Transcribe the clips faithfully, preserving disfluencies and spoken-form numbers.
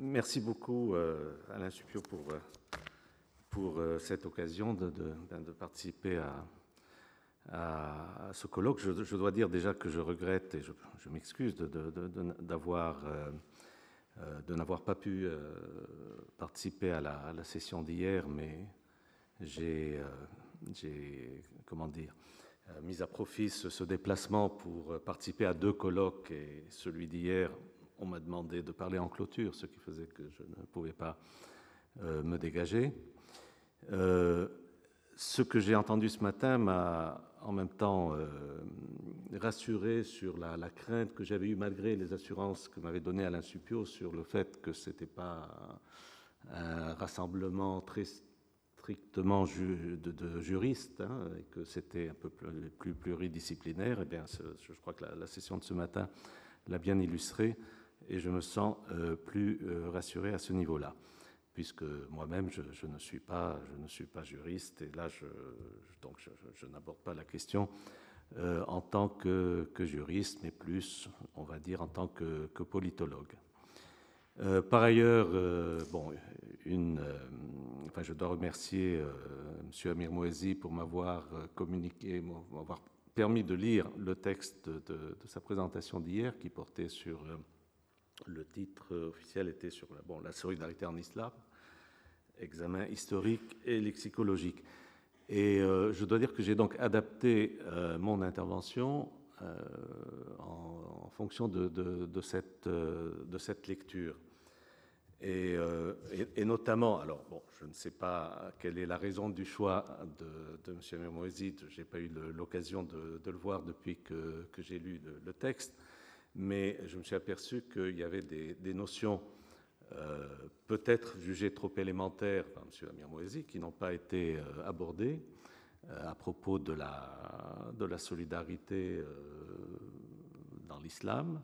merci beaucoup, euh, Alain Suppiot, pour, pour euh, cette occasion de, de, de participer à, à, à ce colloque. Je, je dois dire déjà que je regrette et je, je m'excuse de, de, de, d'avoir, euh, de n'avoir pas pu euh, participer à la, à la session d'hier, mais j'ai, euh, j'ai comment dire, mis à profit ce, ce déplacement pour participer à deux colloques, et celui d'hier, on m'a demandé de parler en clôture, ce qui faisait que je ne pouvais pas euh, me dégager. Euh, ce que j'ai entendu ce matin m'a en même temps euh, rassuré sur la, la crainte que j'avais eue, malgré les assurances que m'avait données Alain Suppiot sur le fait que ce n'était pas un rassemblement très strictement ju de, de juristes, hein, et que c'était un peu plus, plus pluridisciplinaire. Eh bien, ce, je crois que la, la session de ce matin l'a bien illustré, et je me sens euh, plus euh, rassuré à ce niveau-là, puisque moi-même je, je ne suis pas, je ne suis pas juriste, et là, je, donc je, je n'aborde pas la question euh, en tant que, que juriste, mais plus, on va dire, en tant que, que politologue. Euh, par ailleurs, euh, bon, une, euh, enfin, je dois remercier euh, M. Amir Mouezi pour m'avoir communiqué, m'avoir permis de lire le texte de, de, de sa présentation d'hier, qui portait sur, euh, le titre officiel était sur bon, la solidarité en islam, examen historique et lexicologique. Et euh, je dois dire que j'ai donc adapté euh, mon intervention euh, en, en fonction de, de, de, cette, euh, de cette lecture. Et, euh, et, et notamment, alors bon, je ne sais pas quelle est la raison du choix de, de M. Amir Mouezi, je n'ai pas eu l'occasion de, de le voir depuis que, que j'ai lu le, le texte, mais je me suis aperçu qu'il y avait des, des notions euh, peut-être jugées trop élémentaires par M. Amir Mouezi qui n'ont pas été euh, abordées euh, à propos de la, de la solidarité euh, dans l'islam.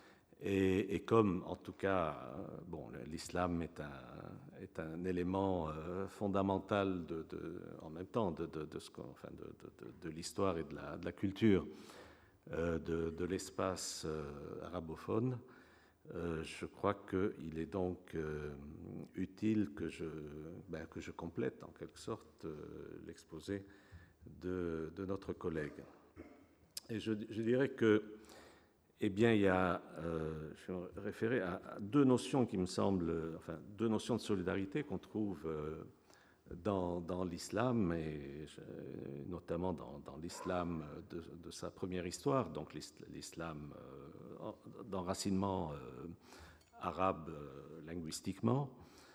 Et, et comme, en tout cas, bon, l'islam est un, est un élément euh, fondamental de, de, en même temps de, de, de, ce enfin de, de, de l'histoire et de la, de la culture euh, de, de l'espace euh, arabophone, euh, je crois qu'il est donc euh, utile que je, ben, que je complète en quelque sorte euh, l'exposé de, de notre collègue. Et je, je dirais que Eh bien, il y a, euh, je vais me référer à deux notions qui me semblent, enfin, deux notions de solidarité qu'on trouve euh, dans, dans l'islam, et euh, notamment dans, dans l'islam de, de sa première histoire, donc l'islam euh, d'enracinement euh, arabe euh, linguistiquement,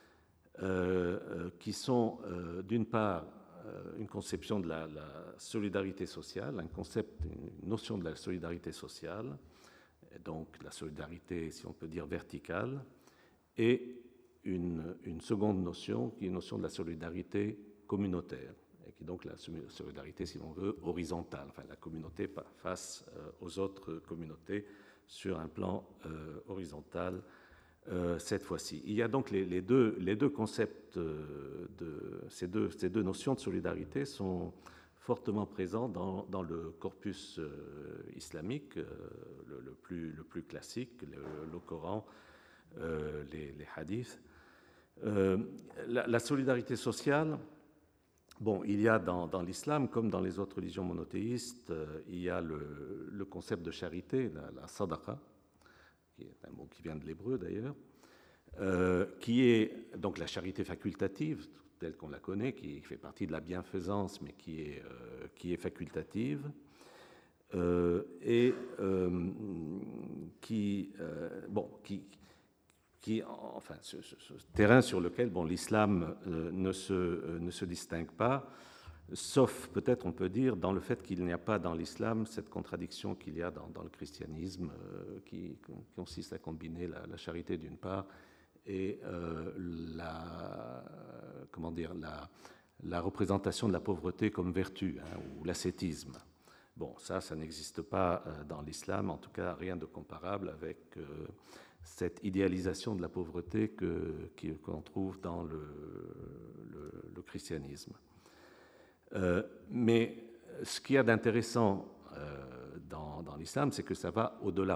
euh, qui sont euh, d'une part euh, une conception de la, la solidarité sociale, un concept, une notion de la solidarité sociale, donc la solidarité, si on peut dire, verticale, et une, une seconde notion, qui est une notion de la solidarité communautaire, et qui est donc la solidarité, si l'on veut, horizontale, enfin la communauté face aux autres communautés sur un plan euh, horizontal euh, cette fois-ci. Il y a donc les, les, deux, les deux concepts, de ces deux, ces deux notions de solidarité sont fortement présent dans, dans le corpus euh, islamique, euh, le, le, plus, le plus classique, le, le Coran, euh, les, les hadiths. Euh, la, la solidarité sociale, bon, il y a dans, dans l'islam, comme dans les autres religions monothéistes, euh, il y a le, le concept de charité, la, la sadaqa, qui est un mot qui vient de l'hébreu d'ailleurs, euh, qui est donc la charité facultative, telle qu'on la connaît, qui fait partie de la bienfaisance, mais qui est, euh, qui est facultative, euh, et euh, qui, euh, bon, qui, qui, enfin, ce, ce, ce terrain sur lequel bon, l'islam euh, ne, se, euh, ne se distingue pas, sauf peut-être on peut dire dans le fait qu'il n'y a pas dans l'islam cette contradiction qu'il y a dans, dans le christianisme, euh, qui, qui consiste à combiner la, la charité d'une part et euh, la, comment dire, la, la représentation de la pauvreté comme vertu, hein, ou l'ascétisme. Bon, ça, ça n'existe pas euh, dans l'islam, en tout cas rien de comparable avec euh, cette idéalisation de la pauvreté que, qui, qu'on trouve dans le, le, le christianisme. Euh, mais ce qu'il y a d'intéressant euh, dans, dans l'islam, c'est que ça va au-delà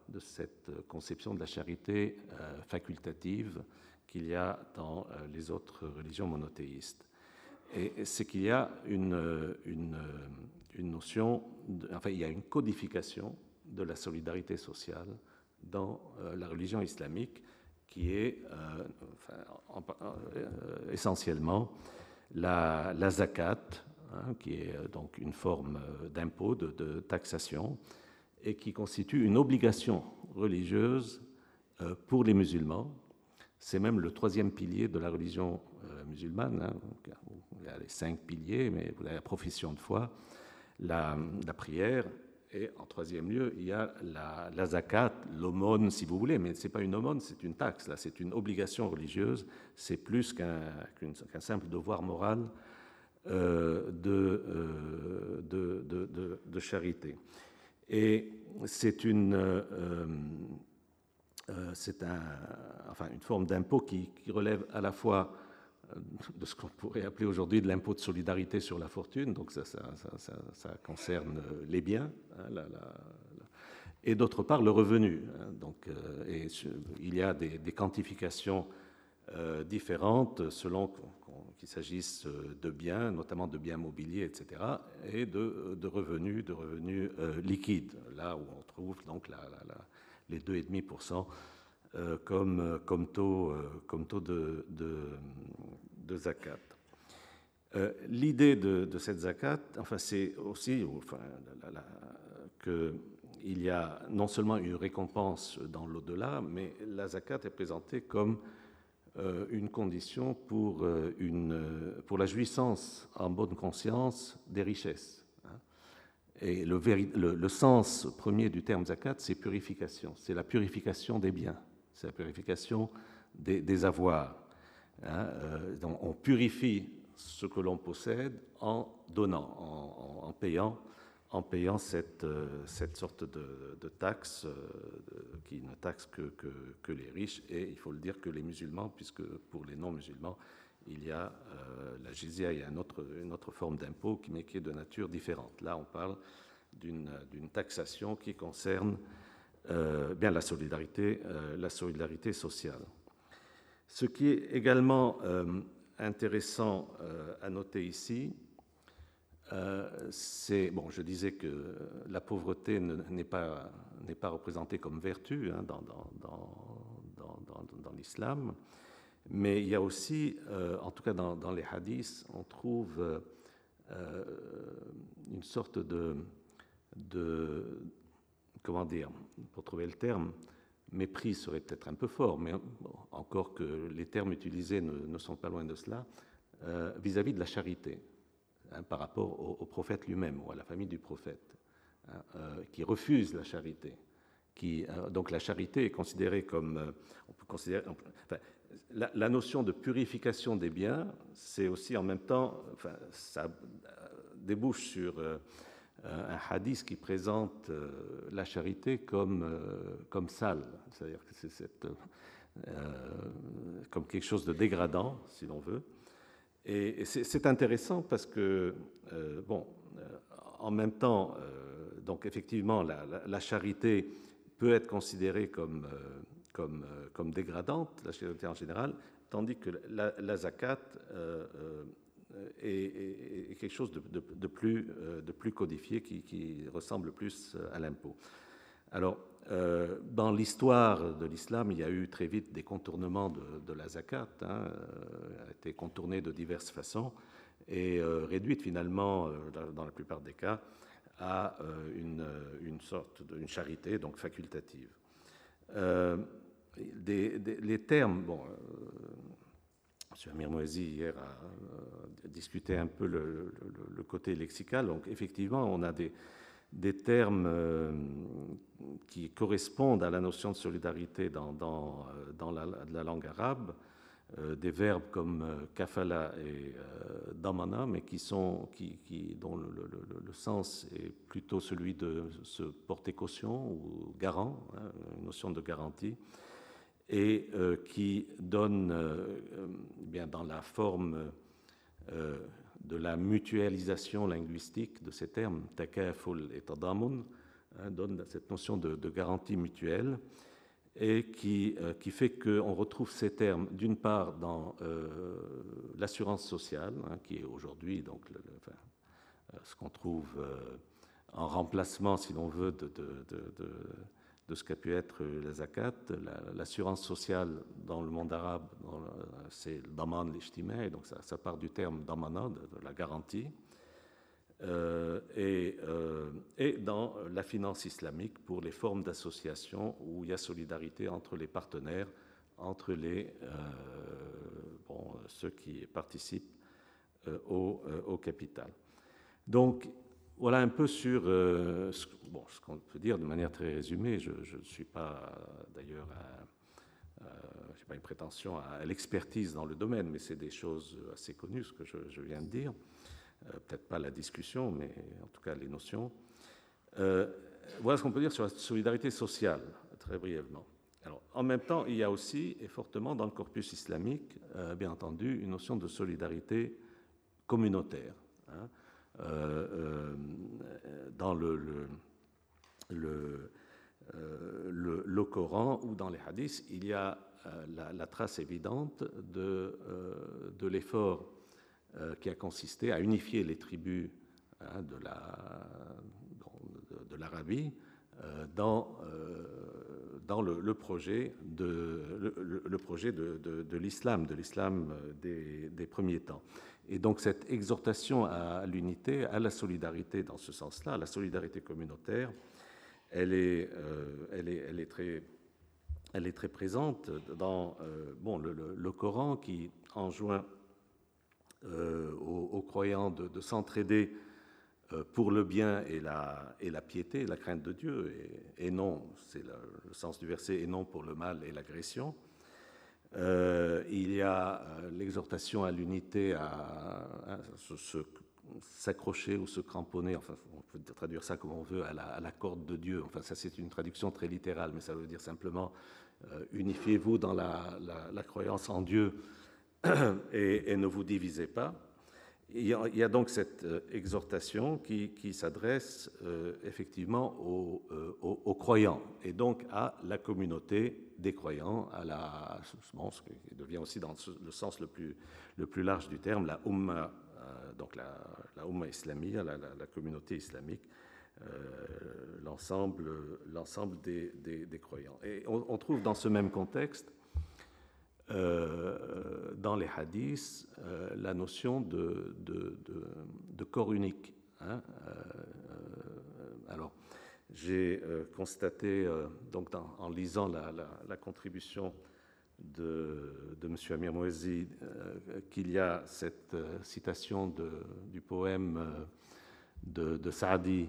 de cette conception de la charité euh, facultative qu'il y a dans euh, les autres religions monothéistes. Et c'est qu'il y a une, une, une notion, de, enfin il y a une codification de la solidarité sociale dans euh, la religion islamique qui est euh, enfin, en, euh, essentiellement la, la zakat, hein, qui est donc une forme d'impôt, de, de taxation, et qui constitue une obligation religieuse euh, pour les musulmans. C'est même le troisième pilier de la religion euh, musulmane. Hein. Il y a les cinq piliers, mais vous avez la profession de foi, la, la prière, et en troisième lieu, il y a la, la zakat, l'aumône, si vous voulez, mais ce n'est pas une aumône, c'est une taxe, là, c'est une obligation religieuse, c'est plus qu'un, qu'un simple devoir moral euh, de, euh, de, de, de, de charité. Et c'est une, euh, euh, c'est un, enfin, une forme d'impôt qui, qui relève à la fois de ce qu'on pourrait appeler aujourd'hui de l'impôt de solidarité sur la fortune, donc ça, ça, ça, ça, ça concerne les biens, hein, la, la, la, et d'autre part le revenu. Hein, donc, euh, et il y a des, des quantifications euh, différentes selon qu'il s'agisse de biens, notamment de biens mobiliers, et cetera, et de, de revenus, de revenus euh, liquides, là où on trouve donc la, la, la, les deux virgule cinq pour cent euh, comme, comme taux, euh, comme taux de, de, de zakat. Euh, l'idée de, de cette zakat, enfin, c'est aussi enfin, qu'il y a non seulement une récompense dans l'au-delà, mais la zakat est présentée comme euh, une condition pour, euh, une, pour la jouissance en bonne conscience des richesses. Hein. Et le, le, le sens premier du terme zakat, c'est purification. C'est la purification des biens, c'est la purification des, des avoirs. Hein, euh, donc on purifie ce que l'on possède en donnant, en, en, en payant, en payant cette, euh, cette sorte de, de taxe euh, de, qui ne taxe que, que, que les riches. Et il faut le dire que les musulmans, puisque pour les non-musulmans, il y a euh, la jizya, il y a une autre, une autre forme d'impôt, mais qui est de nature différente. Là, on parle d'une, d'une taxation qui concerne euh, bien la solidarité, euh, la solidarité sociale. Ce qui est également euh, intéressant euh, à noter ici, euh, c'est, bon, je disais que la pauvreté ne, n'est pas, n'est pas représentée comme vertu hein, dans, dans, dans, dans, dans l'islam, mais il y a aussi, euh, en tout cas dans, dans les hadiths, on trouve euh, une sorte de, de, comment dire, pour trouver le terme, mépris serait peut-être un peu fort, mais bon, encore que les termes utilisés ne, ne sont pas loin de cela, euh, vis-à-vis de la charité, hein, par rapport au, au prophète lui-même ou à la famille du prophète, hein, euh, qui refuse la charité. Qui, euh, donc la charité est considérée comme, euh, on peut considérer, on peut, enfin, la, la notion de purification des biens, c'est aussi en même temps, enfin, ça débouche sur euh, un hadith qui présente euh, la charité comme, euh, comme sale, c'est-à-dire que c'est cette, euh, comme quelque chose de dégradant, si l'on veut. Et, et c'est, c'est intéressant parce que, euh, bon, euh, en même temps, euh, donc effectivement, la, la, la charité peut être considérée comme, euh, comme, euh, comme dégradante, la charité en général, tandis que la, la zakat euh, euh, est, est quelque chose de, de, de, plus, de plus codifié qui, qui ressemble plus à l'impôt. Alors, euh, dans l'histoire de l'islam, il y a eu très vite des contournements de, de la zakat, hein, euh, a été contournée de diverses façons et euh, réduite finalement, euh, dans la plupart des cas, à euh, une, une sorte de une charité donc facultative. Euh, des, des, les termes, bon. Euh, M. Amir Mouazi, hier, a euh, discuté un peu le, le, le côté lexical. Donc, effectivement, on a des, des termes euh, qui correspondent à la notion de solidarité dans, dans, dans la, la langue arabe, euh, des verbes comme euh, kafala et euh, damana, mais qui sont, qui, qui, dont le, le, le sens est plutôt celui de se porter caution ou garant, hein, une notion de garantie, et euh, qui donne, euh, bien dans la forme euh, de la mutualisation linguistique de ces termes, takaful et tadamun, hein, donne cette notion de, de garantie mutuelle, et qui, euh, qui fait qu'on retrouve ces termes, d'une part, dans euh, l'assurance sociale, hein, qui est aujourd'hui donc le, le, enfin, ce qu'on trouve euh, en remplacement, si l'on veut, de, de, de, de, de ce qu'a pu être la zakat. L'assurance sociale dans le monde arabe, c'est le daman l'ijtima, donc ça, ça part du terme damana, de, de la garantie. Euh, et, euh, et dans la finance islamique pour les formes d'association où il y a solidarité entre les partenaires, entre les, euh, bon, ceux qui participent euh, au, euh, au capital. Donc voilà un peu sur euh, ce, bon, ce qu'on peut dire de manière très résumée. Je ne suis pas d'ailleurs, je n'ai pas une prétention à l'expertise dans le domaine, mais c'est des choses assez connues, ce que je, je viens de dire. Euh, peut-être pas la discussion, mais en tout cas les notions. Euh, voilà ce qu'on peut dire sur la solidarité sociale, très brièvement. Alors, en même temps, il y a aussi, et fortement dans le corpus islamique, euh, bien entendu, une notion de solidarité communautaire. Hein. Euh, euh, dans le, le, le, euh, le, le Coran ou dans les hadiths, il y a euh, la, la trace évidente de, euh, de l'effort Euh, qui a consisté à unifier les tribus hein, de, la, de, de l'Arabie euh, dans, euh, dans le, le projet de, le, le projet de, de, de l'islam, de l'islam des, des premiers temps. Et donc cette exhortation à l'unité, à la solidarité dans ce sens-là, à la solidarité communautaire, elle est, euh, elle est, elle est très... Elle est très présente dans euh, bon, le, le, le Coran qui enjoint Euh, aux, aux croyants de, de s'entraider euh, pour le bien et la, et la piété, la crainte de Dieu, et, et non, c'est le, le sens du verset, et non pour le mal et l'agression. Euh, il y a euh, l'exhortation à l'unité, à, à, à se, se, s'accrocher ou se cramponner, enfin on peut traduire ça comme on veut, à la, à la corde de Dieu. Enfin ça c'est une traduction très littérale, mais ça veut dire simplement euh, unifiez-vous dans la, la, la croyance en Dieu, Et, et ne vous divisez pas. Il y a, il y a donc cette euh, exhortation qui, qui s'adresse euh, effectivement aux, euh, aux, aux croyants et donc à la communauté des croyants, à la, bon, ce qui devient aussi dans le sens le plus, le plus large du terme, la Ummah, euh, donc la, la Ummah islamia, la, la, la communauté islamique, euh, l'ensemble, l'ensemble des, des, des croyants. Et on, on trouve dans ce même contexte Euh, dans les hadiths euh, la notion de, de, de, de corps unique. Hein. Euh, alors, j'ai euh, constaté, euh, donc dans, en lisant la, la, la contribution de, de M. Amir Mouezi, euh, qu'il y a cette euh, citation de, du poème euh, de, de Saadi.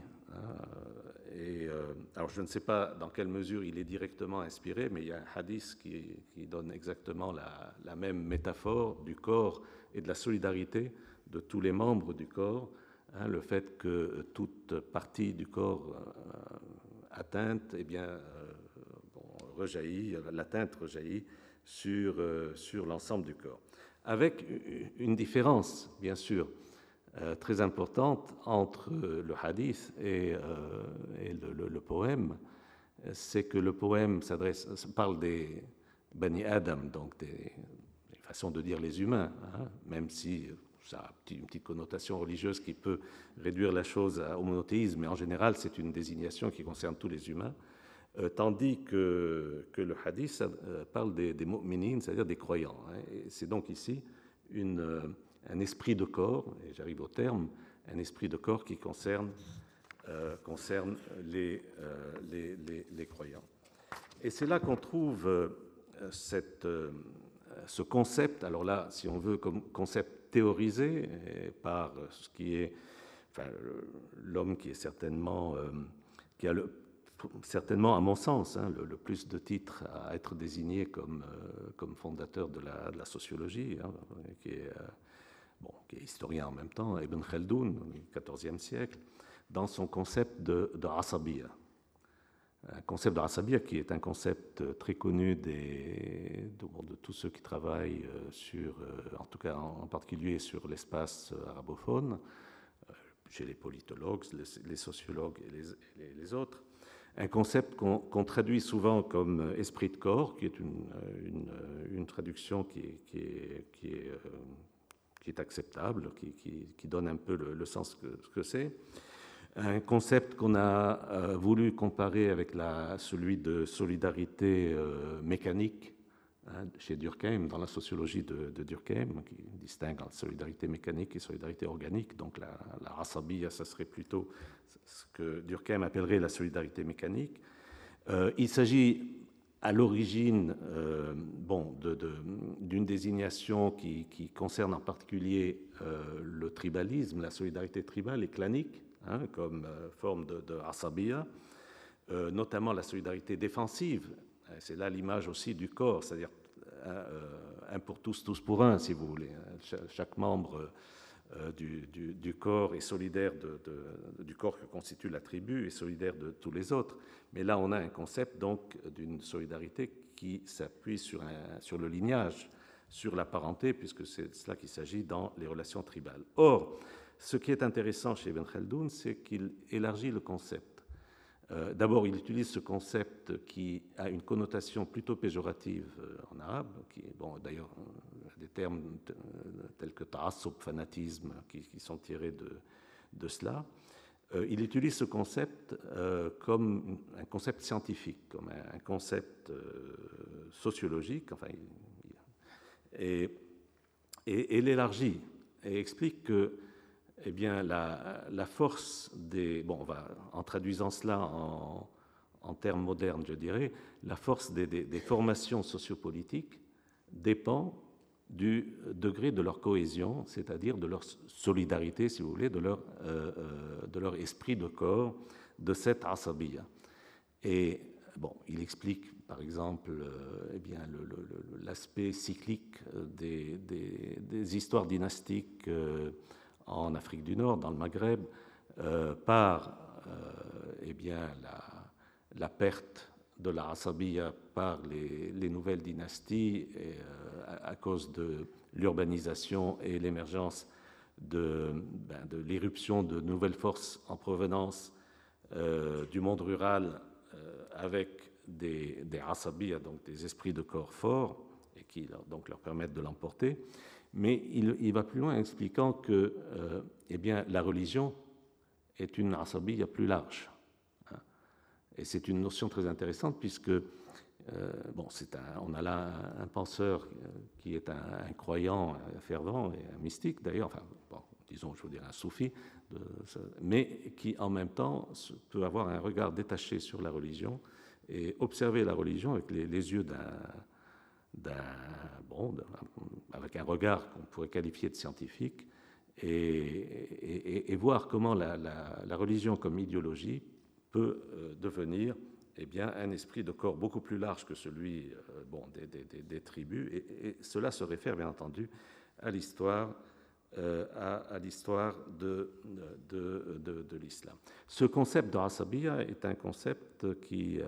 Euh, et, euh, alors, je ne sais pas dans quelle mesure il est directement inspiré, mais il y a un hadith qui, qui donne exactement la, la même métaphore du corps et de la solidarité de tous les membres du corps. Hein, le fait que toute partie du corps euh, atteinte, eh bien, euh, bon, rejaillit, l'atteinte rejaillit sur, euh, sur l'ensemble du corps. Avec une différence, bien sûr, Euh, très importante entre le hadith et, euh, et le, le, le poème, c'est que le poème s'adresse, parle des Bani Adam, donc des, des façons de dire les humains, hein, même si ça a une petite connotation religieuse qui peut réduire la chose au monothéisme, mais en général c'est une désignation qui concerne tous les humains, euh, tandis que, que le hadith ça, euh, parle des, des mu'minin, c'est-à-dire des croyants. Hein, et c'est donc ici une... Euh, un esprit de corps, et j'arrive au terme, un esprit de corps qui concerne, euh, concerne les, euh, les, les, les croyants. Et c'est là qu'on trouve euh, cette, euh, ce concept, alors là, si on veut, comme concept théorisé par ce qui est, enfin, l'homme qui est certainement, euh, qui a le, certainement, à mon sens, hein, le, le plus de titres à être désigné comme, euh, comme fondateur de la, de la sociologie, hein, qui est... Euh, Bon, qui est historien en même temps, Ibn Khaldoun, au quatorzième siècle, dans son concept de, de Asabiyya. Un concept de Asabiyya qui est un concept très connu des, de, bon, de tous ceux qui travaillent sur, en tout cas en, en particulier sur l'espace arabophone, chez les politologues, les, les sociologues et les, les, les autres. un concept qu'on qu'on traduit souvent comme esprit de corps, qui est une, une, une traduction qui est, qui est, qui est, qui est acceptable, qui, qui, qui donne un peu le, le sens que, que c'est. Un concept qu'on a euh, voulu comparer avec la, celui de solidarité euh, mécanique, hein, chez Durkheim, dans la sociologie de, de Durkheim, qui distingue entre solidarité mécanique et solidarité organique. Donc la, la rasabiya, ça serait plutôt ce que Durkheim appellerait la solidarité mécanique. Euh, il s'agit à l'origine euh, bon, de, de, d'une désignation qui, qui concerne en particulier euh, le tribalisme, la solidarité tribale et clanique, hein, comme euh, forme de, de asabiya, euh, notamment la solidarité défensive. C'est là l'image aussi du corps, c'est-à-dire euh, un pour tous, tous pour un, si vous voulez. Chaque, chaque membre euh, du, du, du corps est solidaire de, de, du corps que constitue la tribu et solidaire de tous les autres. Mais là, on a un concept donc d'une solidarité qui s'appuie sur, un, sur le lignage, sur la parenté, puisque c'est de cela qu'il s'agit dans les relations tribales. Or, ce qui est intéressant chez Ibn Khaldoun, c'est qu'il élargit le concept. Euh, D'abord, il utilise ce concept qui a une connotation plutôt péjorative euh, en arabe, qui est, bon, d'ailleurs, euh, des termes tels que ta'assub, fanatisme, qui, qui sont tirés de, de cela. Euh, il utilise ce concept euh, comme un concept scientifique, comme un, un concept euh, sociologique, enfin, il, il, et, et, et l'élargit et explique que eh bien, la, la force des... Bon, on va, en traduisant cela en, en termes modernes, je dirais, la force des, des, des formations sociopolitiques dépend du degré de leur cohésion, c'est-à-dire de leur solidarité, si vous voulez, de leur, euh, de leur esprit de corps, de cette asabiya. Et bon, il explique, par exemple, euh, eh bien, le, le, l'aspect cyclique des, des, des histoires dynastiques euh, en Afrique du Nord, dans le Maghreb, euh, par euh, eh bien, la, la perte de la asabiya par les, les nouvelles dynasties et, euh, à, à cause de l'urbanisation et l'émergence de, ben, de l'éruption de nouvelles forces en provenance euh, du monde rural euh, avec des, des asabiya, donc des esprits de corps forts, et qui donc leur permettent de l'emporter. Mais il, il va plus loin en expliquant que euh, eh bien, la religion est une asabiya plus large. Hein. Et c'est une notion très intéressante puisque euh, bon, c'est un, on a là un, un penseur qui est un, un croyant, un fervent et un mystique d'ailleurs, enfin, bon, disons, je veux dire un soufi, de, mais qui en même temps peut avoir un regard détaché sur la religion et observer la religion avec les, les yeux d'un d'un, bon, d'un, avec un regard qu'on pourrait qualifier de scientifique, et, et, et voir comment la, la, la religion comme idéologie peut euh, devenir eh bien, un esprit de corps beaucoup plus large que celui euh, bon, des, des, des, des tribus, et, et cela se réfère bien entendu à l'histoire euh, à, à l'histoire de, de, de, de l'islam. Ce concept de asabiya est un concept qui, euh,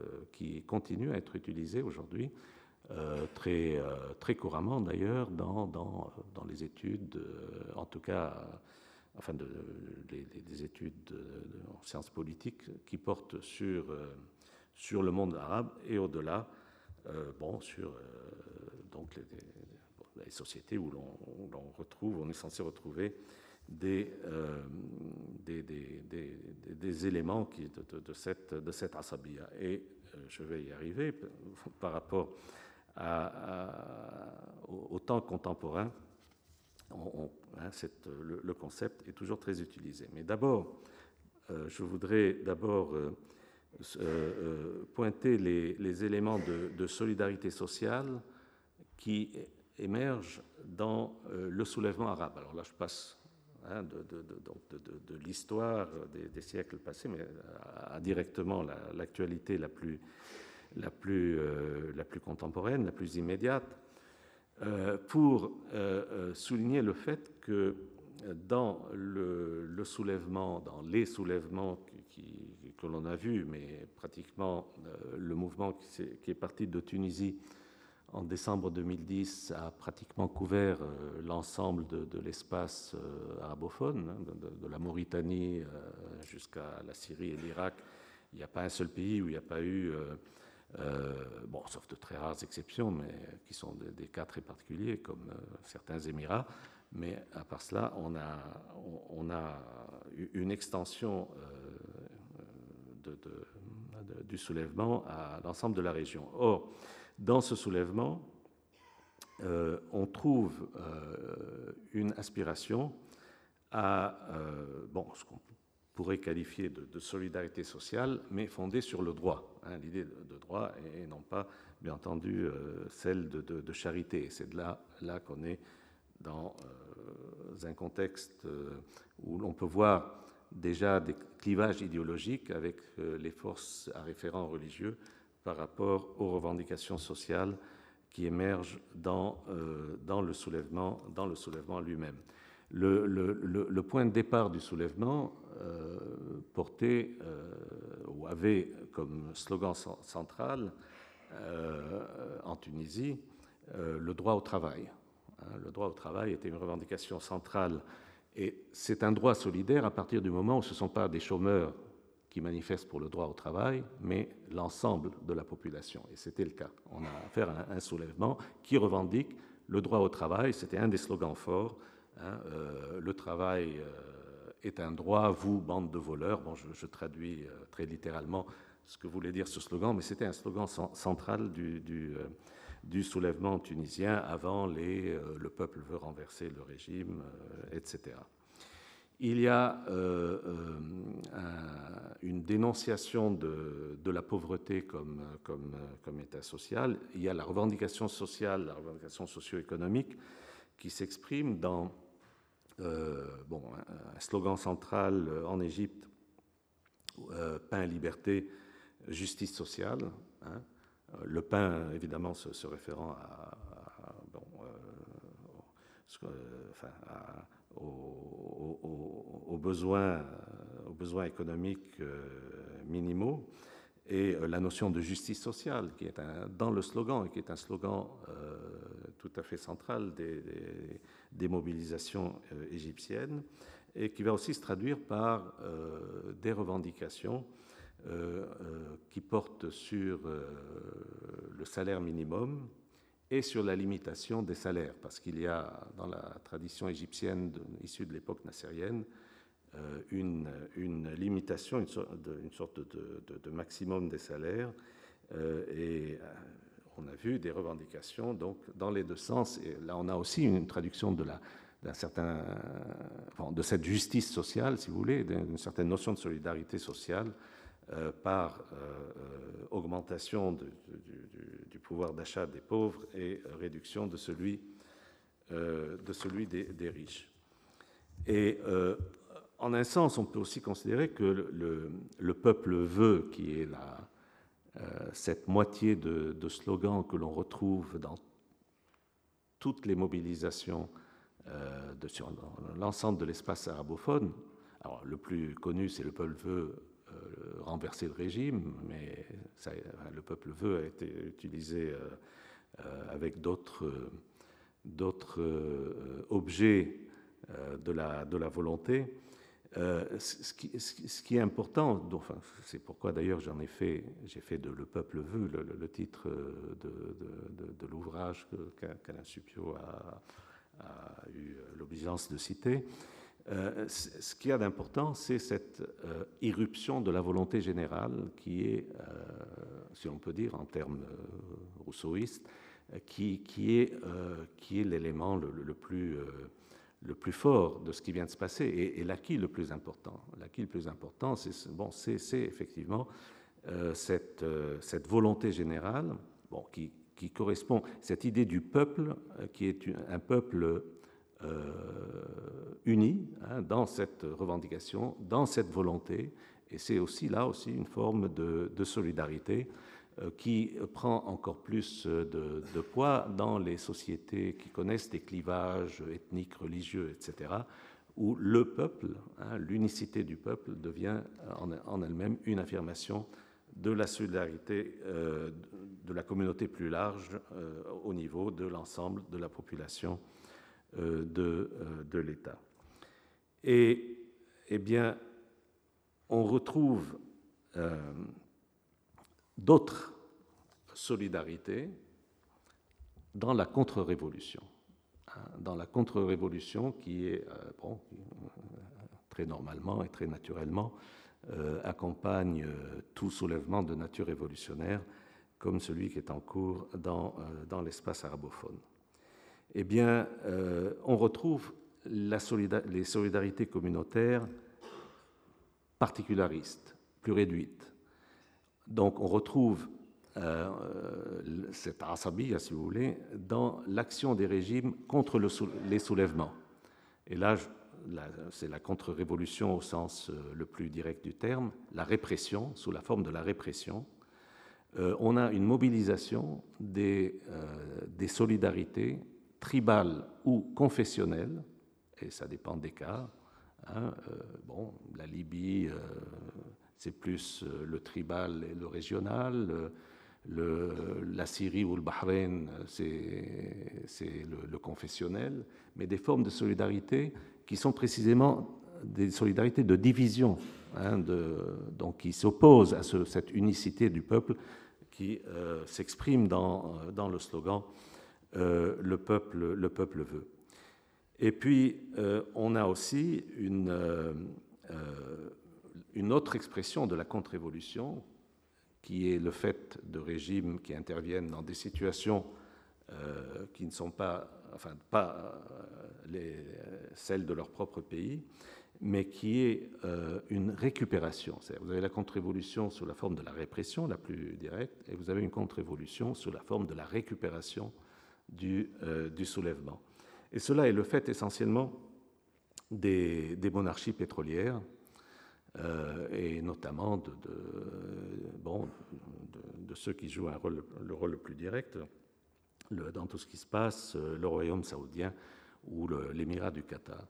qui continue à être utilisé aujourd'hui Euh, très, euh, très couramment d'ailleurs dans, dans, dans les études, euh, en tout cas, euh, enfin de, les, les études de, de, en sciences politiques qui portent sur, euh, sur le monde arabe et au-delà, euh, bon, sur euh, donc les, les, les sociétés où l'on, où l'on retrouve, on est censé retrouver des, euh, des, des, des, des éléments qui, de, de, de cette, de cette asabiya. Et euh, je vais y arriver par rapport À, à, au, au temps contemporain, on, on, hein, cette, le, le concept est toujours très utilisé. Mais d'abord, euh, je voudrais d'abord euh, euh, pointer les, les éléments de, de solidarité sociale qui émergent dans euh, le soulèvement arabe. Alors là, je passe hein, de, de, de, de, de, de l'histoire des, des siècles passés, mais à, à directement la, l'actualité la plus La plus, euh, la plus contemporaine, la plus immédiate, euh, pour euh, souligner le fait que dans le, le soulèvement, dans les soulèvements qui, qui, que l'on a vus, mais pratiquement euh, le mouvement qui est, qui est parti de Tunisie en décembre deux mille dix a pratiquement couvert euh, l'ensemble de, de l'espace euh, arabophone, hein, de, de, la Mauritanie euh, jusqu'à la Syrie et l'Irak, il n'y a pas un seul pays où il n'y a pas eu, euh, euh, bon, sauf de très rares exceptions, mais qui sont des, des cas très particuliers, comme euh, certains Émirats, mais à part cela, on a, on, on a eu une extension euh, de, de, de, du soulèvement à l'ensemble de la région. Or, dans ce soulèvement, euh, on trouve euh, une aspiration à euh, bon, ce qu'on pourrait qualifier de, de solidarité sociale, mais fondée sur le droit, hein, l'idée de, de droit, et, et non pas, bien entendu, euh, celle de, de, de charité. C'est de là, là qu'on est dans euh, un contexte euh, où l'on peut voir déjà des clivages idéologiques avec euh, les forces à référent religieux par rapport aux revendications sociales qui émergent dans, euh, dans le soulèvement, dans le soulèvement lui-même. Le, le, le, le point de départ du soulèvement euh, portait euh, ou avait comme slogan central euh, en Tunisie euh, le droit au travail. Hein, le droit au travail était une revendication centrale et c'est un droit solidaire à partir du moment où ce ne sont pas des chômeurs qui manifestent pour le droit au travail, mais l'ensemble de la population. Et c'était le cas. On a affaire à un soulèvement qui revendique le droit au travail. C'était un des slogans forts. Hein, euh, le travail euh, est un droit, vous, bande de voleurs. Bon, je, je traduis euh, très littéralement ce que voulait dire ce slogan, mais c'était un slogan central du, du, euh, du soulèvement tunisien avant les euh, le peuple veut renverser le régime, euh, et cetera. Il y a euh, euh, un, une dénonciation de, de la pauvreté comme, comme, comme état social. Il y a la revendication sociale, la revendication socio-économique qui s'exprime dans euh, bon, un, un slogan central en Égypte, euh, pain, liberté, justice sociale. Hein. Le pain, évidemment, se, se référant à, à, bon, euh, enfin, à Aux, aux, aux, besoins, aux besoins économiques minimaux et la notion de justice sociale qui est un, dans le slogan et qui est un slogan euh, tout à fait central des, des, des mobilisations euh, égyptiennes et qui va aussi se traduire par euh, des revendications euh, euh, qui portent sur euh, le salaire minimum et sur la limitation des salaires, parce qu'il y a dans la tradition égyptienne de, issue de l'époque nassérienne euh, une, une limitation, une sorte de, une sorte de, de, de maximum des salaires, euh, et euh, on a vu des revendications donc dans les deux sens. Et là, on a aussi une traduction de la d'un certain, enfin, de cette justice sociale, si vous voulez, d'une certaine notion de solidarité sociale. Euh, par euh, euh, augmentation de, de, du, du pouvoir d'achat des pauvres et euh, réduction de celui, euh, de celui des, des riches. Et euh, en un sens, on peut aussi considérer que le, le, le peuple veut, qui est la, euh, cette moitié de, de slogan que l'on retrouve dans toutes les mobilisations euh, de, sur l'ensemble de l'espace arabophone. Alors, le plus connu, c'est le peuple veut Euh, renverser le régime, mais ça, le peuple veut a été utilisé euh, euh, avec d'autres d'autres euh, objets euh, de, la, de la volonté. Euh, ce, qui, ce qui est important, donc, enfin, c'est pourquoi d'ailleurs j'en ai fait, j'ai fait de Le peuple veut le, le, le titre de, de, de, de l'ouvrage qu'Alain Supiot a, a eu l'obligeance de citer. Euh, ce qu'il y a d'important, c'est cette euh, irruption de la volonté générale qui est, euh, si on peut dire en termes euh, rousseauistes, qui, qui est, euh, qui est l'élément le, le, plus, euh, le plus fort de ce qui vient de se passer et, et l'acquis le plus important. L'acquis le plus important, c'est bon, c'est effectivement euh, cette, euh, cette volonté générale bon, qui, qui correspond, cette idée du peuple, euh, qui est un peuple Euh, unis hein, dans cette revendication, dans cette volonté, et c'est aussi là aussi une forme de, de solidarité euh, qui prend encore plus de, de poids dans les sociétés qui connaissent des clivages ethniques, religieux, et cetera, où le peuple, hein, l'unicité du peuple devient en, en elle-même une affirmation de la solidarité euh, de la communauté plus large euh, au niveau de l'ensemble de la population De, de l'État. Et eh bien, on retrouve euh, d'autres solidarités dans la contre-révolution. Dans la contre-révolution qui est, euh, bon, très normalement et très naturellement, euh, accompagne euh, tout soulèvement de nature révolutionnaire, comme celui qui est en cours dans, euh, dans l'espace arabophone. Eh bien, euh, on retrouve la solida- les solidarités communautaires particularistes, plus réduites. Donc, on retrouve euh, cette asabiya, si vous voulez, dans l'action des régimes contre le sou- les soulèvements. Et là, là c'est la contre-révolution au sens euh, le plus direct du terme, la répression, sous la forme de la répression. Euh, on a une mobilisation des, euh, des solidarités tribales ou confessionnelles, et ça dépend des cas. Hein, euh, bon, la Libye, euh, c'est plus euh, le tribal et le régional. Le, le, la Syrie ou le Bahreïn, c'est le, le confessionnel. Mais des formes de solidarité qui sont précisément des solidarités de division, hein, de, donc qui s'opposent à ce, cette unicité du peuple qui euh, s'exprime dans, dans le slogan euh, le, peuple, le peuple veut. Et puis, euh, on a aussi une, euh, une autre expression de la contre-révolution, qui est le fait de régimes qui interviennent dans des situations euh, qui ne sont pas, enfin, pas les, celles de leur propre pays, mais qui est euh, une récupération. Vous avez la contre-révolution sous la forme de la répression, la plus directe, et vous avez une contre-révolution sous la forme de la récupération du, euh, du soulèvement. Et cela est le fait essentiellement des, des monarchies pétrolières, euh, et notamment de, de, bon, de, de ceux qui jouent un rôle, le rôle le plus direct le, dans tout ce qui se passe, le royaume saoudien ou l'émirat du Qatar.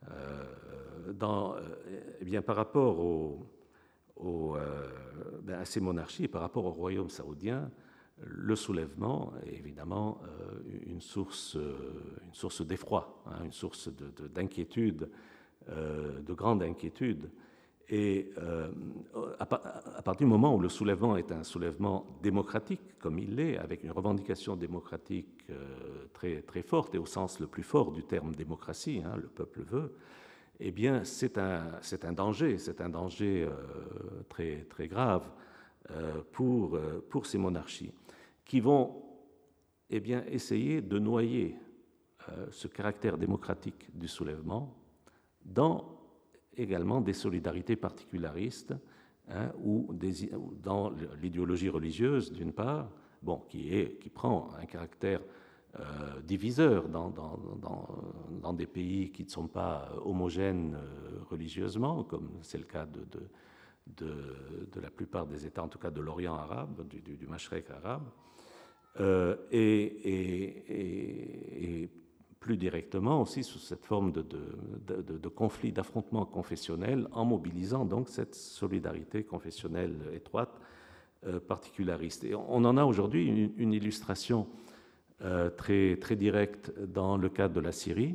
Euh, dans, eh bien, par rapport au, au, euh, ben, à ces monarchies, par rapport au royaume saoudien, le soulèvement est évidemment euh, une source, euh, une source d'effroi, hein, une source d'inquiétude, de, de, euh, de grande inquiétude. Et euh, à, à partir du moment où le soulèvement est un soulèvement démocratique, comme il l'est, avec une revendication démocratique euh, très, très forte, et au sens le plus fort du terme démocratie, hein, le peuple veut, eh bien c'est un, c'est un danger, c'est un danger euh, très, très grave euh, pour, euh, pour ces monarchies, qui vont eh bien, essayer de noyer euh, ce caractère démocratique du soulèvement dans également des solidarités particularistes, hein, ou, des, ou dans l'idéologie religieuse, d'une part, bon, qui, est, qui prend un caractère euh, diviseur dans, dans, dans, dans des pays qui ne sont pas homogènes euh, religieusement, comme c'est le cas de, de, de, de la plupart des États, en tout cas de l'Orient arabe, du, du, du Mashrek arabe, euh, et, et, et, et plus directement aussi sous cette forme de, de, de, de conflit, d'affrontement confessionnel, en mobilisant donc cette solidarité confessionnelle étroite, euh, particulariste. Et on en a aujourd'hui une, une illustration euh, très, très directe dans le cadre de la Syrie,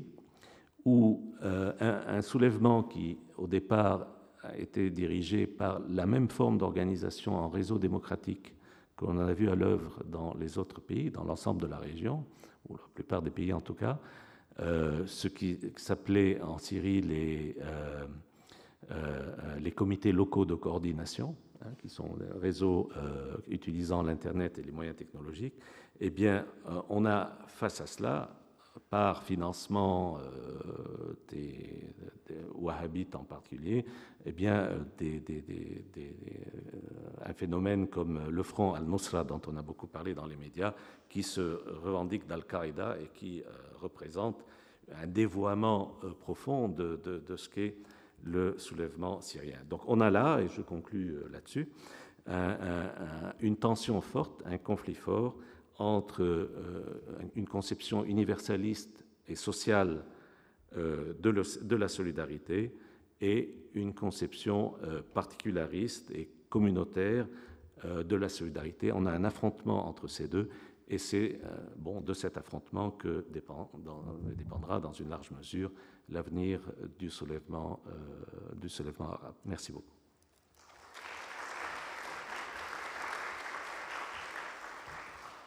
où euh, un, un soulèvement qui, au départ, a été dirigé par la même forme d'organisation en réseau démocratique qu'on en a vu à l'œuvre dans les autres pays, dans l'ensemble de la région, ou la plupart des pays en tout cas, euh, ce qui s'appelait en Syrie les, euh, euh, les comités locaux de coordination, hein, qui sont des réseaux euh, utilisant l'Internet et les moyens technologiques, eh bien, euh, on a face à cela, par financement euh, des, des wahhabites en particulier, eh bien, des, des, des, des, un phénomène comme le Front al-Nusra, dont on a beaucoup parlé dans les médias, qui se revendique d'Al-Qaïda et qui euh, représente un dévoiement euh, profond de, de, de ce qu'est le soulèvement syrien. Donc on a là, et je conclus euh, là-dessus, un, un, un, une tension forte, un conflit fort entre euh, une conception universaliste et sociale euh, de, le, de la solidarité et une conception euh, particulariste et communautaire euh, de la solidarité. On a un affrontement entre ces deux, et c'est euh, bon, de cet affrontement que dépend, dans, dépendra dans une large mesure l'avenir du soulèvement, euh, du soulèvement arabe. Merci beaucoup.